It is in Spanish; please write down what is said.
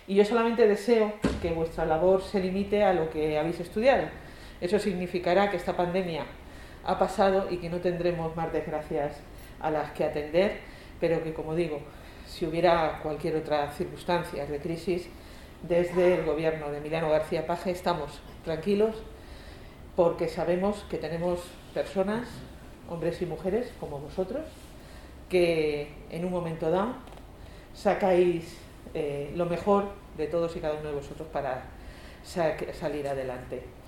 Y yo solamente deseo que vuestra labor se limite a lo que habéis estudiado. Eso significará que esta pandemia ha pasado y que no tendremos más desgracias a las que atender, pero que, como digo, si hubiera cualquier otra circunstancia de crisis, desde el gobierno de Emiliano García Paje estamos tranquilos porque sabemos que tenemos personas, hombres y mujeres como vosotros, que en un momento dado sacáis lo mejor de todos y cada uno de vosotros para salir adelante.